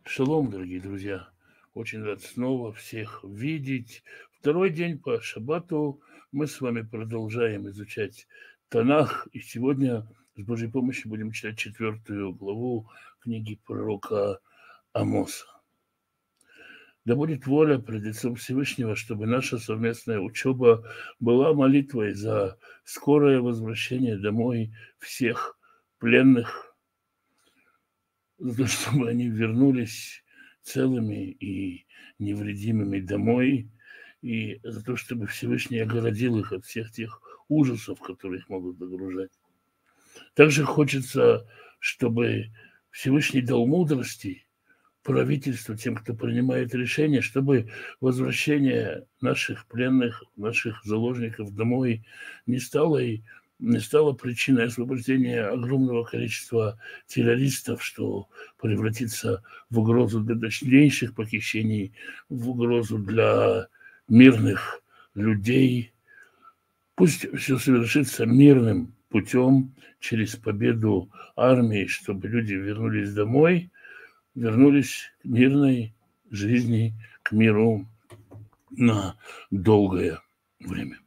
Шалом, дорогие друзья. Очень рад снова всех видеть. Второй день по шаббату мы с вами продолжаем изучать Танах. И сегодня с Божьей помощью будем читать 4 главу книги пророка Амоса. Да будет воля пред лицом Всевышнего, чтобы наша совместная учеба была молитвой за скорое возвращение домой всех пленных, за то, чтобы они вернулись целыми и невредимыми домой, и за то, чтобы Всевышний огородил их от всех тех ужасов, которые их могут загружать. Также хочется, чтобы Всевышний дал мудрости правительству, тем, кто принимает решения, чтобы возвращение наших пленных, наших заложников домой не стало причиной освобождения огромного количества террористов, что превратится в угрозу для дальнейших похищений, в угрозу для мирных людей. Пусть все совершится мирным путем, через победу армии, чтобы люди вернулись домой, вернулись к мирной жизни, к миру на долгое время.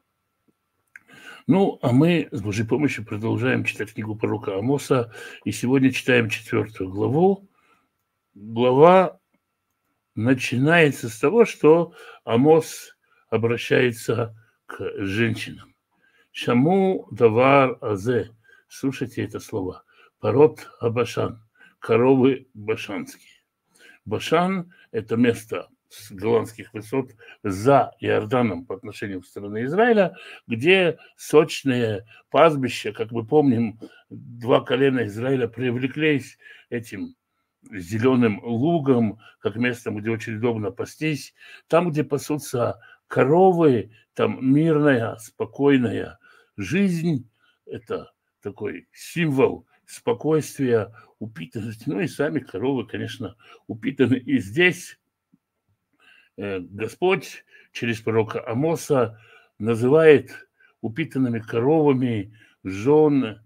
Ну, а мы с Божьей помощью продолжаем читать книгу пророка Амоса, и сегодня читаем 4 главу. Глава начинается с того, что Амос обращается к женщинам. Шаму давар азе. Слушайте это слово. Парот абашан. Коровы башанские. Башан – это место с голландских высот за Иорданом по отношению к стороне Израиля, где сочные пастбища, как мы помним, 2 колена Израиля привлеклись этим зеленым лугом, как местом, где очень удобно пастись. Там, где пасутся коровы, там мирная, спокойная жизнь. Это такой символ спокойствия, упитанности. Ну и сами коровы, конечно, упитаны. И здесь Господь через пророка Амоса называет упитанными коровами жен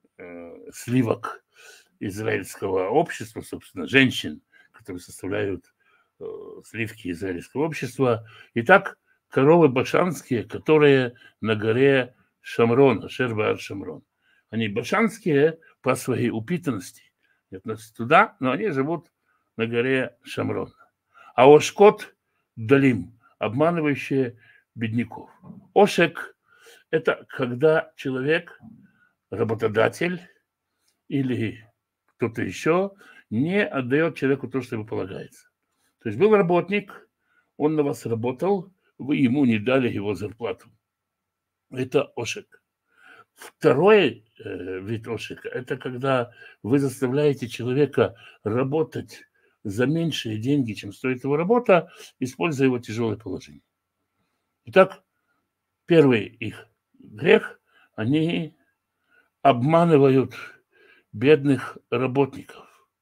сливок израильского общества, собственно, женщин, которые составляют сливки израильского общества. Итак, коровы башанские, которые на горе Шамрон, Ашер-Баар Шамрон. Они башанские по своей упитанности, относятся туда, но они живут на горе Шамрон. А Ошкот Далим, обманывающие бедняков. Ошек – это когда человек, работодатель или кто-то еще не отдает человеку то, что ему полагается. То есть был работник, он на вас работал, вы ему не дали его зарплату. Это ошек. Второй вид ошека – это когда вы заставляете человека работать за меньшие деньги, чем стоит его работа, используя его тяжелое положение. Итак, первый их грех – они обманывают бедных работников.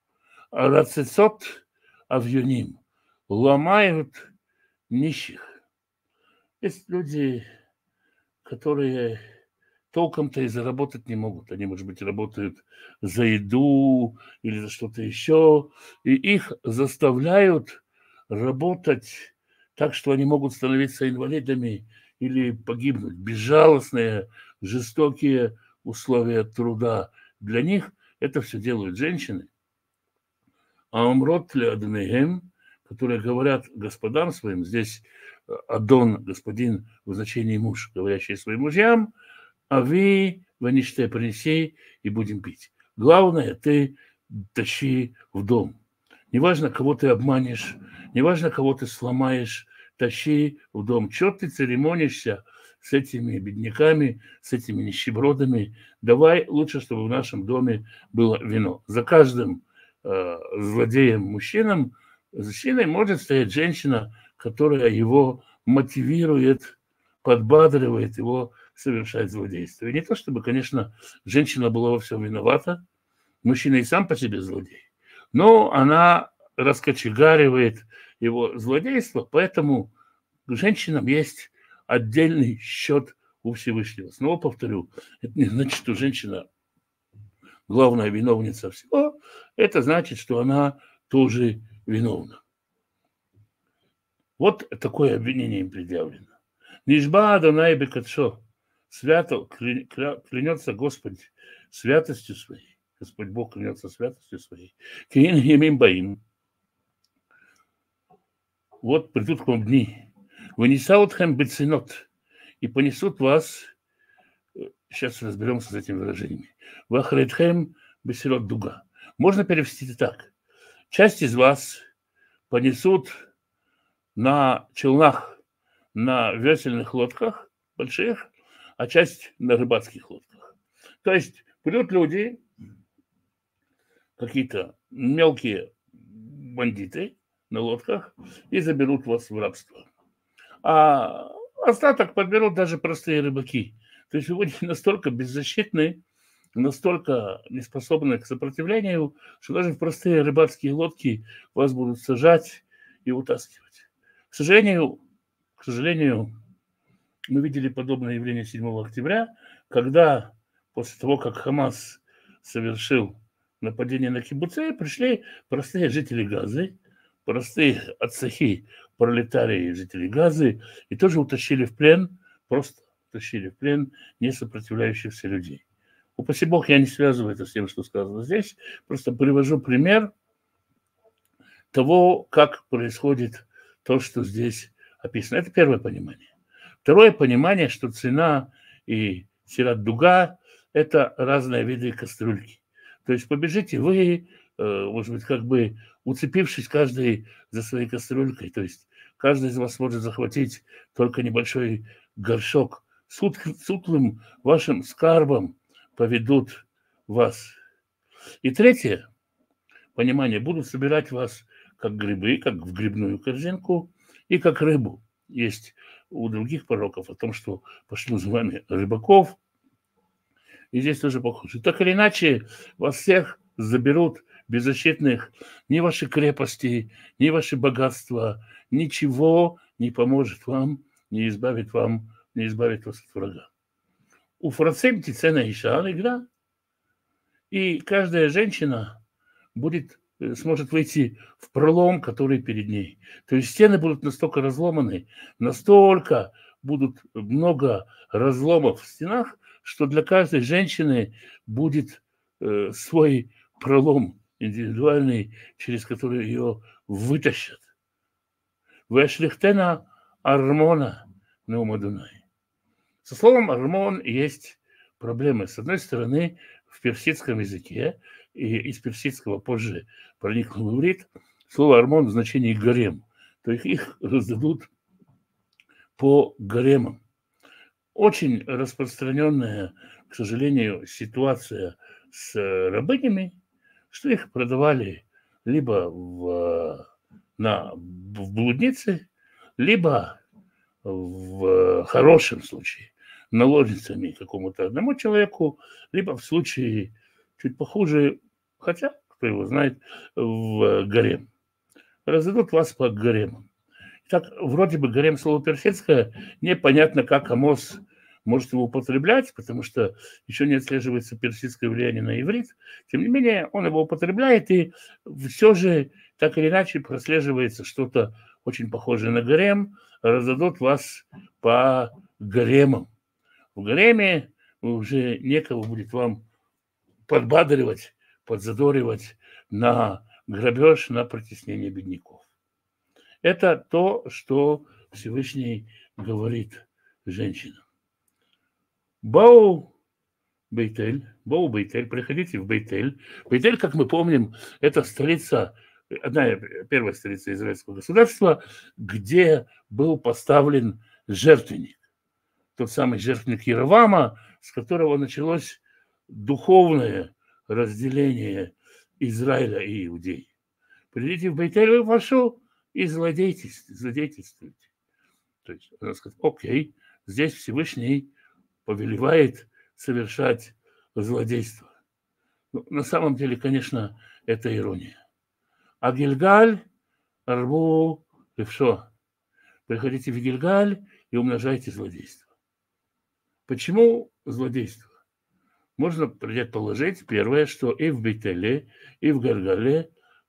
Рацицот авьюним – ломают нищих. Есть люди, которые толком-то и заработать не могут. Они, может быть, работают за еду или за что-то еще, и их заставляют работать так, что они могут становиться инвалидами или погибнуть. Безжалостные, жестокие условия труда. Для них это все делают женщины. А умрот ли адонейхем, которые говорят господам своим, здесь адон, господин, в значении муж, говорящий своим мужьям, а вы вынешьте, принеси и будем пить. Главное, ты тащи в дом. Неважно, кого ты обманешь, неважно, кого ты сломаешь, тащи в дом. Чего ты церемонишься с этими бедняками, с этими нищебродами? Давай лучше, чтобы в нашем доме было вино. За каждым злодеем-мужчиной может стоять женщина, которая его мотивирует, подбадривает его совершать злодейство. И не то, чтобы, конечно, женщина была во всем виновата, мужчина и сам по себе злодей, но она раскочегаривает его злодейство, поэтому к женщинам есть отдельный счет у Всевышнего. Снова повторю, это не значит, что женщина главная виновница всего, это значит, что она тоже виновна. Вот такое обвинение им предъявлено. Нишба Адонай бекадшо. Свято клянется Господь святостью своей. Господь Бог клянется святостью своей. Киин емим баим. Вот придут к вам дни. Вынесаутхэм бецинот. И понесут вас. Сейчас разберемся с этими выражениями. Вахредхэм бесирот дуга. Можно перевести так. Часть из вас понесут на челнах, на весельных лодках больших, а часть на рыбацких лодках. То есть придут люди, какие-то мелкие бандиты на лодках и заберут вас в рабство. А остаток подберут даже простые рыбаки. То есть вы будете настолько беззащитны, настолько неспособны к сопротивлению, что даже в простые рыбацкие лодки вас будут сажать и утаскивать. К сожалению, мы видели подобное явление 7 октября, когда после того, как Хамас совершил нападение на кибуцы, пришли простые жители Газы, простые ацахи, пролетарии жители Газы, и тоже утащили в плен, просто утащили в плен не сопротивляющихся людей. Упаси Бог, я не связываю это с тем, что сказано здесь, просто привожу пример того, как происходит то, что здесь описано. Это первое понимание. Второе понимание, что цена и сират дуга – это разные виды кастрюльки. То есть побежите вы, может быть, как бы уцепившись каждый за своей кастрюлькой. То есть каждый из вас может захватить только небольшой горшок. С утлым вашим скарбом поведут вас. И третье понимание – будут собирать вас как грибы, как в грибную корзинку, и как рыбу. Есть у других пророков о том, что пошлю за вами рыбаков. И здесь тоже похоже. Так или иначе, вас всех заберут беззащитных. Ни ваши крепости, ни ваши богатства, ничего не поможет вам, не избавит вас от врага. У Фрацем Тицена Иша игра, и каждая женщина сможет выйти в пролом, который перед ней. То есть стены будут настолько разломаны, настолько будут много разломов в стенах, что для каждой женщины будет свой пролом индивидуальный, через который ее вытащат. Вешлихтена армона неумадунай. Со словом армон есть проблемы. С одной стороны, в персидском языке, и из персидского позже проникло в иврит, слово армон в значении гарем. То есть их раздадут по гаремам. Очень распространенная, к сожалению, ситуация с рабынями, что их продавали либо в блуднице, либо в хорошем случае наложницами какому-то одному человеку, либо в случае чуть похуже, хотя, кто его знает, в гарем. Раздадут вас по гаремам. Так, вроде бы гарем слово персидское, непонятно, как Амос может его употреблять, потому что еще не отслеживается персидское влияние на иврит. Тем не менее, он его употребляет, и все же так или иначе прослеживается что-то очень похожее на гарем. Раздадут вас по гаремам. В гареме уже некого будет вам подбадривать, подзадоривать на грабеж, на притеснение бедняков. Это то, что Всевышний говорит женщинам. Бау Бейтель, приходите в Бейтель. Бейтель, как мы помним, это столица, первая столица израильского государства, где был поставлен жертвенник. Тот самый жертвенник Яровама, с которого началось духовное разделение Израиля и Иудеи. Придите в Бейтель вашу и злодействуйте. То есть она сказала, окей, здесь Всевышний повелевает совершать злодейство. Но на самом деле, конечно, это ирония. А Гильгаль, Арбу, Левшо. Приходите в Гильгаль и умножайте злодейство. Почему злодейство? Можно предположить, первое, что и в Бейтеле, и в Гильгале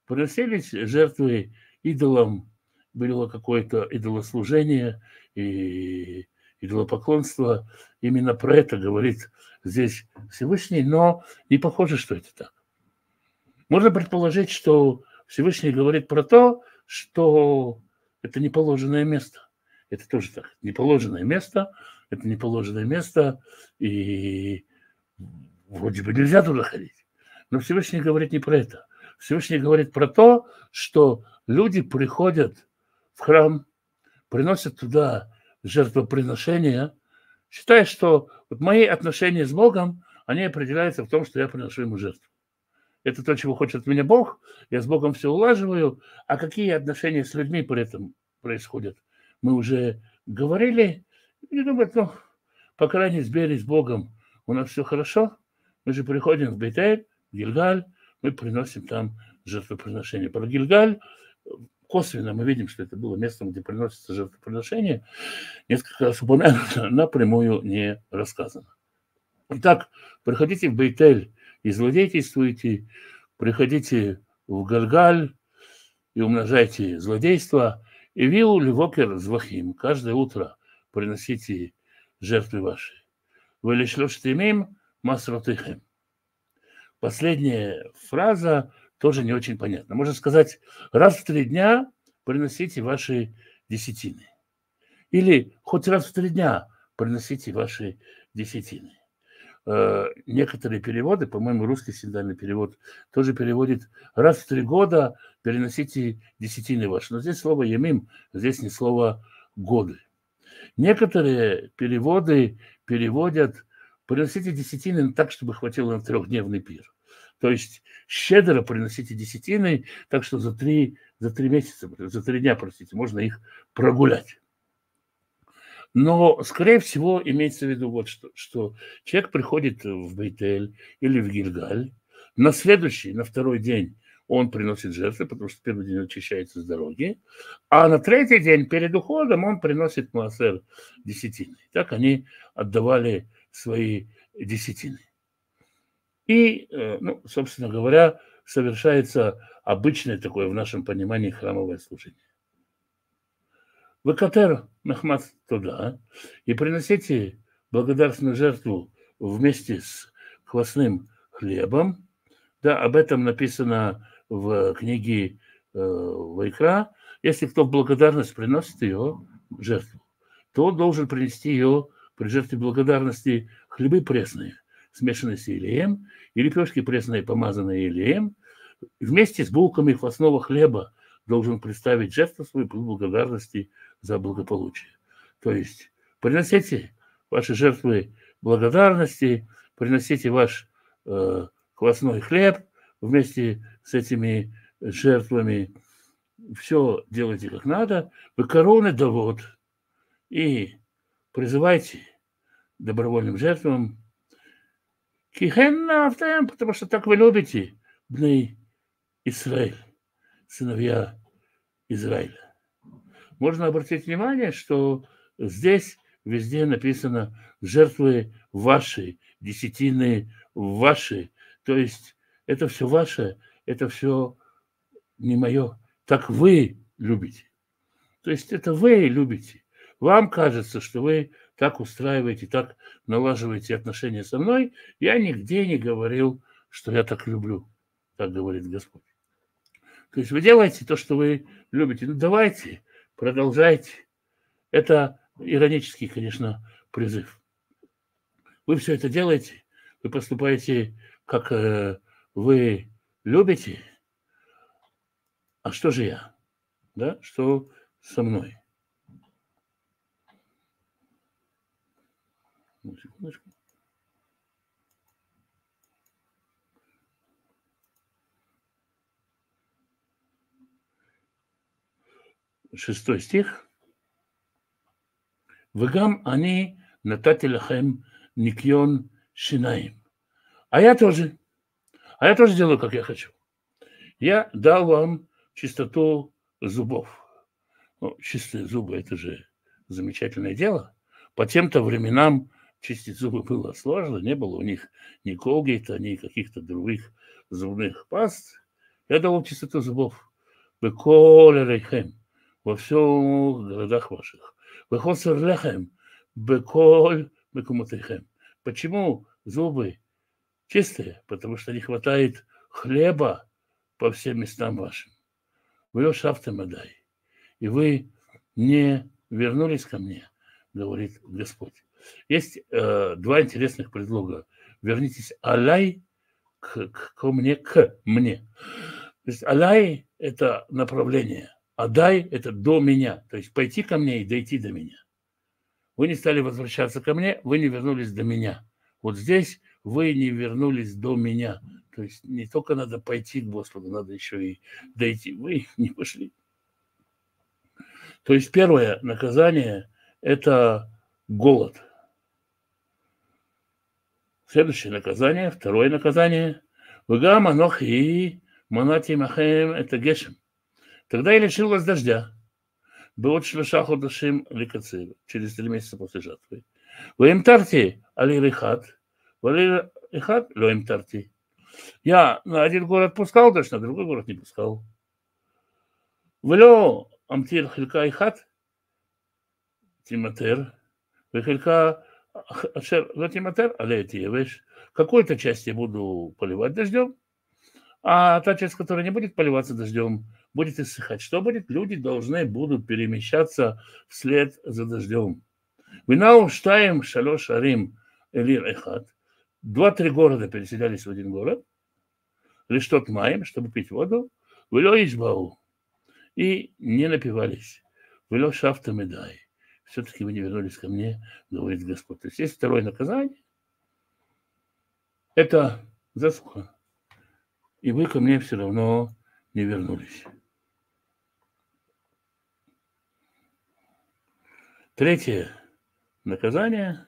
приносились жертвы идолам, было какое-то идолослужение и идолопоклонство. Именно про это говорит здесь Всевышний, но не похоже, что это так. Можно предположить, что Всевышний говорит про то, что это неположенное место. Это тоже так. Неположенное место, это неположенное место, и вроде бы нельзя туда ходить. Но Всевышний говорит не про это. Всевышний говорит про то, что люди приходят в храм, приносят туда жертвоприношения, считая, что вот мои отношения с Богом, они определяются в том, что я приношу ему жертву. Это то, чего хочет от меня Бог, я с Богом все улаживаю, а какие отношения с людьми при этом происходят, мы уже говорили, и думают, ну, по крайней мере, с Богом у нас все хорошо, мы же приходим в Бейтель, в Гильгаль, мы приносим там жертвоприношение. Про Гильгаль косвенно мы видим, что это было местом, где приносится жертвоприношение, несколько раз упомянуто, напрямую не рассказано. Итак, приходите в Бейтель и злодействуйте, приходите в Гильгаль и умножайте злодейство, и виу ливокер звахим, каждое утро приносите жертвы ваши. Вы лишь имеем масротыхем. Последняя фраза тоже не очень понятна. Можно сказать, раз в 3 дня приносите ваши десятины. Или хоть раз в 3 дня приносите ваши десятины. Некоторые переводы, по-моему, русский синодальный перевод тоже переводит раз в 3 года переносите десятины ваши. Но здесь слово «ямим», здесь не слово «годы». Некоторые переводы переводят «приносите десятины так, чтобы хватило на 3-дневный пир». То есть щедро приносите десятины, так что за 3 месяца, за 3 дня, простите, можно их прогулять. Но, скорее всего, имеется в виду вот что человек приходит в Бейтель или в Гильгаль, на следующий, на 2-й день он приносит жертвы, потому что 1-й день очищается с дороги, а на 3-й день перед уходом он приносит маасер десятины. Так они отдавали свои десятины. И, ну, собственно говоря, совершается обычное такое в нашем понимании храмовое служение. Выкатер махмат туда и приносите благодарственную жертву вместе с квасным хлебом. Да, об этом написано в книге Вайкра. Если кто в благодарность приносит ее жертву, то он должен принести ее при жертве благодарности хлебы пресные, смешанные с елеем, и лепешки пресные, помазанные елеем, вместе с булками квасного хлеба должен представить жертву свою при благодарности за благополучие. То есть приносите ваши жертвы благодарности, приносите ваш квасной хлеб вместе с этими жертвами, все делайте как надо, вы короны довод и призывайте добровольным жертвам, потому что так вы любите, бней Исраиль, сыновья Израиля. Можно обратить внимание, что здесь везде написано жертвы ваши, десятины ваши. То есть это все ваше, это все не мое. Так вы любите. То есть это вы любите. Вам кажется, что вы так устраиваете, так налаживаете отношения со мной. Я нигде не говорил, что я так люблю. Так говорит Господь. То есть вы делаете то, что вы любите. Ну давайте, продолжайте. Это иронический, конечно, призыв. Вы все это делаете, вы поступаете, как вы любите. А что же я? Да? Что со мной? Секундочку. Шестой стих. Вегам они натати лахем никьон шинаим. А я тоже делаю, как я хочу. Я дал вам чистоту зубов. Ну, чистые зубы – это же замечательное дело. По тем-то временам чистить зубы было сложно, не было у них ни колгейта, ни каких-то других зубных паст. Я дал вам чистоту зубов. Беколь рейхем. Во всех городах ваших. Бехосер лехем. Беколь бекумотейхем. Почему зубы чистые? Потому что не хватает хлеба по всем местам вашим. Вы шафтемадай. И вы не вернулись ко мне, говорит Господь. Есть два интересных предлога. Вернитесь алай ко мне, к мне. То есть алай – это направление, адай – это до меня. То есть пойти ко мне и дойти до меня. Вы не стали возвращаться ко мне, вы не вернулись до меня. Вот здесь вы не вернулись до меня. То есть не только надо пойти к Господу, надо еще и дойти. Вы не пошли. То есть первое наказание – это голод. Следующее наказание, второе наказание – «Вегам анохи манати махем это гешем». Тогда я лишил вас дождя. Беот шлеша ходашим ликацир, через 3 месяца после жатвы. Вы им тарти али рихат, вали рихат ло им тарти. Я на один город пускал дождь, на другой город не пускал. Вело амтир хилька и хат тиматер, хилька ашер ло тиматер, але тиевеш. Какой-то часть я буду поливать дождем, а та часть, которая не будет поливаться дождем, будет иссыхать. Что будет? Люди должны будут перемещаться вслед за дождем. Винау штаем шалош арим элир эхат. 2-3 города переселялись в один город. Лишь тот маем, чтобы пить воду. Вило ишбау. И не напивались. Вило шафта медай. Все-таки вы не вернулись ко мне, говорит Господь. То есть есть второе наказание. Это засуха. И вы ко мне все равно не вернулись. Третье наказание.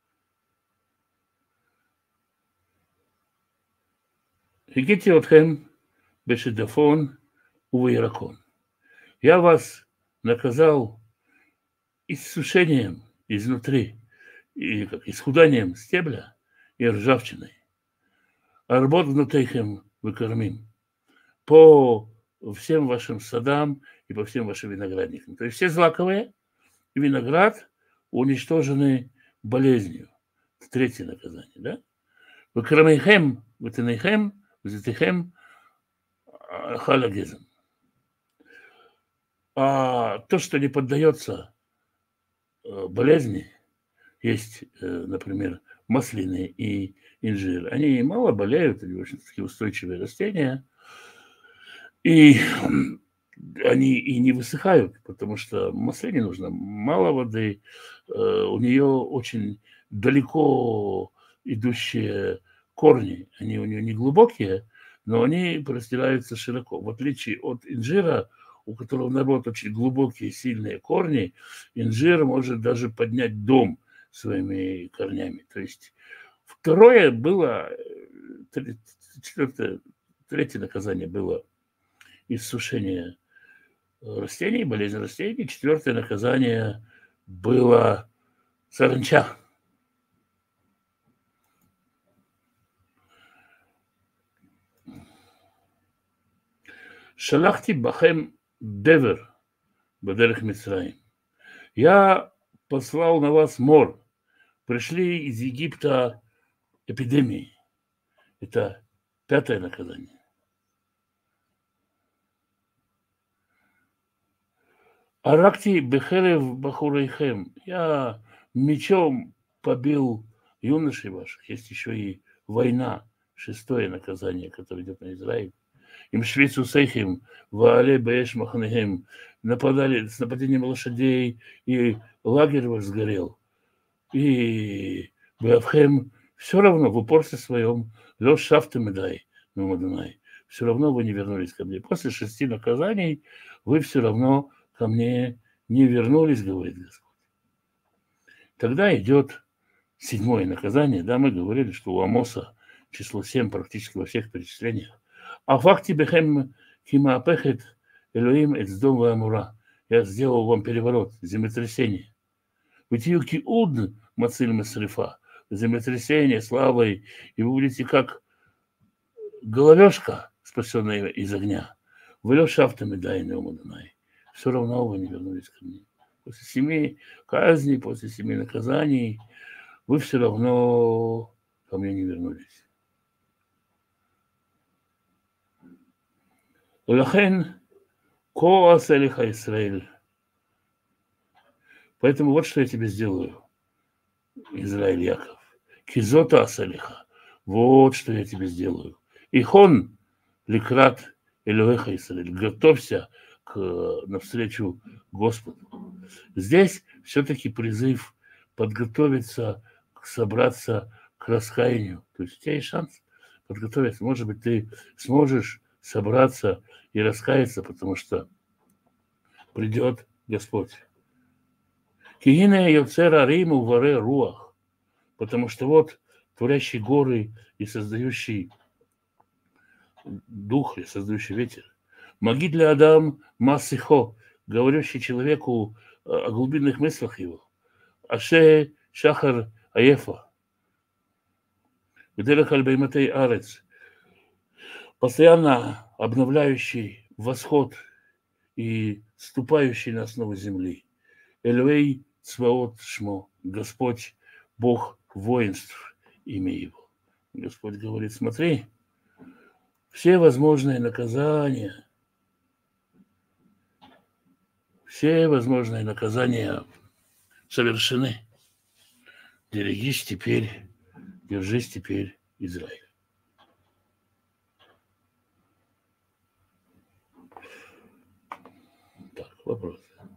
Хигити отхем бешедафон увейракон. Я вас наказал иссушением изнутри, и как исхуданием стебля и ржавчиной. Арбот внутрихем выкормим. По всем вашим садам и по всем вашим виноградникам. То есть все злаковые и виноград уничтожены болезнью. Третье наказание, да? Выкормихем, вытынихем, взятихем, халагезом. А то, что не поддается болезни, есть, например, маслины и инжир. Они мало болеют, они очень такие устойчивые растения. И они и не высыхают, потому что маслине нужно мало воды. У нее очень далеко идущие корни. Они у нее не глубокие, но они простираются широко. В отличие от инжира, у которого, наоборот, очень глубокие, сильные корни, инжир может даже поднять дом своими корнями. То есть второе было, третье наказание было иссушение растений, болезнь растений. Четвертое наказание было саранча. Шалахти бахем девер бадерех Мицраим. Я послал на вас мор. Пришли из Египта эпидемии. Это пятое наказание. Аракти бехерев бахурейхем. Я мечом побил юношей ваших. Есть еще и война. Шестое наказание, которое идет на Израиль. Им швейцу сейхим, ваале бэш махнехем. Нападали с нападением лошадей, и лагерь ваш сгорел. И Беавхем все равно в упорстве своем, лёш шафтем и дай, все равно вы не вернулись ко мне. После 6 наказаний вы все равно ко мне не вернулись, говорит Господь. Тогда идет 7 наказание. Да, мы говорили, что у Амоса число 7 практически во всех перечислениях. А факти бехем кимаапехет Элоим эцдом ваамура. Я сделал вам переворот, землетрясение. Вытиюки уд мациль масрифа. Землетрясение славой, и вы будете как головешка спасенные из огня. Вы шафтами дайны умадонай. Все равно вы не вернулись ко мне. После 7 казней, после 7 наказаний вы все равно ко мне не вернулись. Лахен коас элиха Исраэль. Поэтому вот что я тебе сделаю, Израиль Яков. Кизота асалиха. Вот что я тебе сделаю. Ихон ликрат Элюэха Исраэль. Готовься навстречу Господу. Здесь все-таки призыв подготовиться, собраться к раскаянию. То есть у тебя есть шанс подготовиться. Может быть, ты сможешь собраться и раскаяться, потому что придет Господь. Кигине Йоцера Риму варе руах. Потому что вот творящий горы и создающий дух, и создающий ветер. Маги для Адам Масихо, говорящий человеку о глубинных мыслях его. Аше Шахар Аефа. Гдерах Альбайматей Арец. Постоянно обновляющий восход и ступающий на основу земли. Эльвей Цваот Шмо. Господь, Бог воинств, имя его. Господь говорит, смотри, все возможные наказания, совершены. Держись теперь, Израиль. Так, вопрос.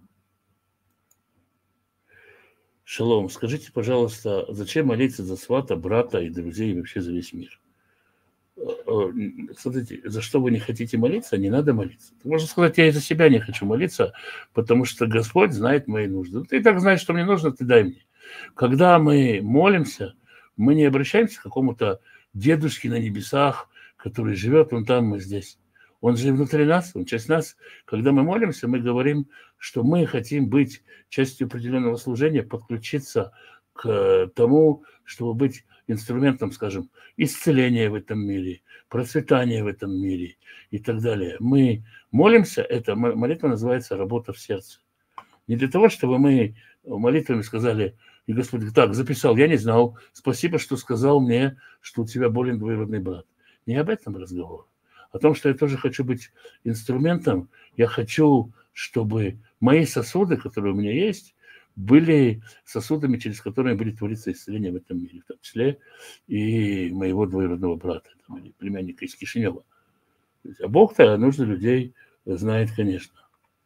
Шалом, скажите, пожалуйста, зачем молиться за свата, брата и друзей и вообще за весь мир? Смотрите, за что вы не хотите молиться, не надо молиться. Можно сказать, я и за себя не хочу молиться, потому что Господь знает мои нужды. Ну, ты и так знаешь, что мне нужно, ты дай мне. Когда мы молимся, мы не обращаемся к какому-то дедушке на небесах, который живет вон там, мы здесь. Он же внутри нас, он часть нас. Когда мы молимся, мы говорим, что мы хотим быть частью определенного служения, подключиться к тому, чтобы быть инструментом, скажем, исцеления в этом мире, процветания в этом мире и так далее. Мы молимся, эта молитва называется «работа в сердце». Не для того, чтобы мы молитвами сказали, и Господь говорит, так, записал, я не знал, спасибо, что сказал мне, что у тебя болен двоюродный брат. Не об этом разговор. О том, что я тоже хочу быть инструментом, я хочу, чтобы мои сосуды, которые у меня есть, были сосудами, через которые будет твориться исцеление в этом мире, в том числе и моего двоюродного брата, или племянника из Кишинева. А Бог-то нужды людей знает, конечно.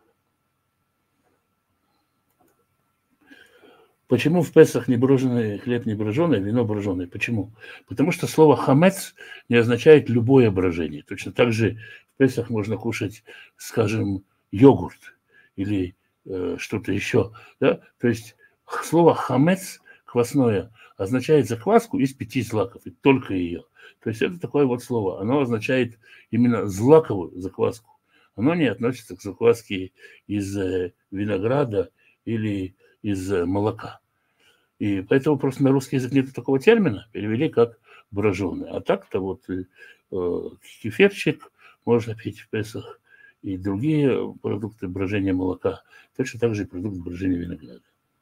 Почему в Песах не броженый хлеб не броженый, вино броженое? Почему? Потому что слово хамец не означает любое брожение. Точно так же в Песах можно кушать, скажем, йогурт или что-то еще. Да? То есть слово хамец, квасное, означает закваску из 5 злаков, и только ее. То есть это такое вот слово. Оно означает именно злаковую закваску. Оно не относится к закваске из винограда или из молока. И поэтому просто на русский язык нет такого термина, перевели как броженый. А так-то вот кефирчик можно пить в Песах и другие продукты брожения молока. Точно так же и продукт брожения винограда.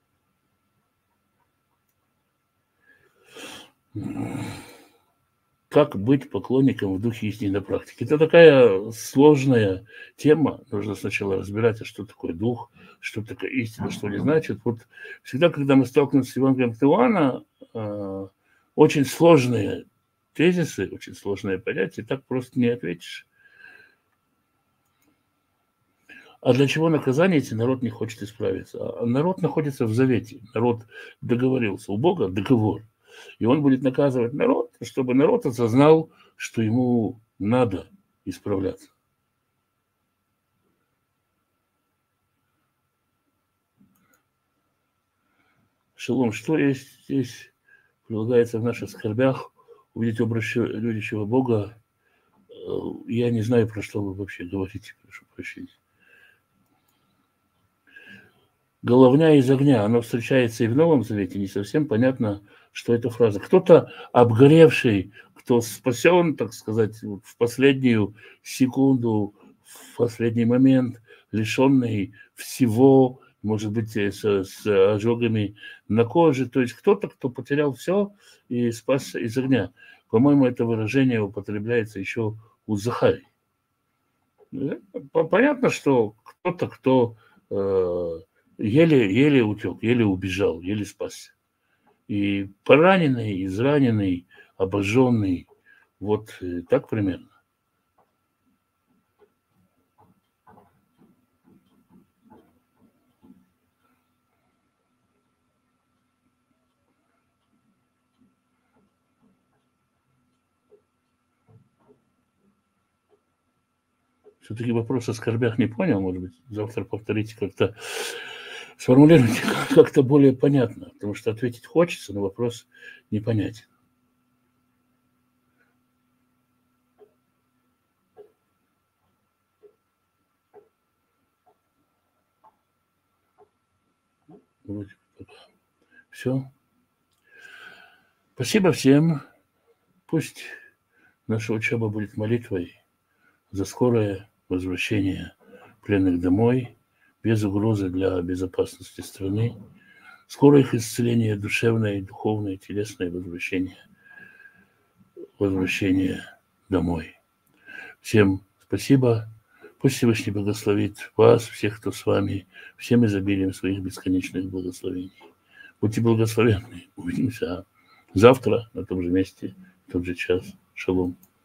Как быть поклонником в духе истины на практике? Это такая сложная тема. Нужно сначала разбирать, а что такое дух, что такое истина, что не значит. Вот всегда, когда мы сталкиваемся с Евангелием от Иоанна, очень сложные тезисы, очень сложные понятия, так просто не ответишь. А для чего наказание, если народ не хочет исправиться? А народ находится в завете. Народ договорился. У Бога договор. И он будет наказывать народ, чтобы народ осознал, что ему надо исправляться. Шалом, что есть здесь прилагается в наших скорбях, увидеть образ любящего Бога? Я не знаю, про что вы вообще говорите, прошу прощения. Головня из огня, оно встречается и в Новом Завете, не совсем понятно, что это фраза. Кто-то обгоревший, кто спасен, так сказать, в последнюю секунду, в последний момент, лишенный всего, может быть, с ожогами на коже. То есть кто-то, кто потерял все и спасся из огня. По-моему, это выражение употребляется еще у Захарии. Понятно, что кто-то, кто еле утек, еле убежал, еле спасся. И пораненный, израненный, обожженный, вот так примерно. Все-таки вопрос о скорбях не понял, может быть, завтра повторите как-то, сформулируйте как-то более понятно, потому что ответить хочется, но вопрос непонятен. Все. Спасибо всем. Пусть наша учеба будет молитвой за скорое возвращение пленных домой, без угрозы для безопасности страны, скорое их исцеление душевное, духовное, телесное возвращение домой. Всем спасибо. Пусть Всевышний благословит вас, всех, кто с вами, всем изобилием своих бесконечных благословений. Будьте благословенны. Увидимся завтра на том же месте, в тот же час. Шалом.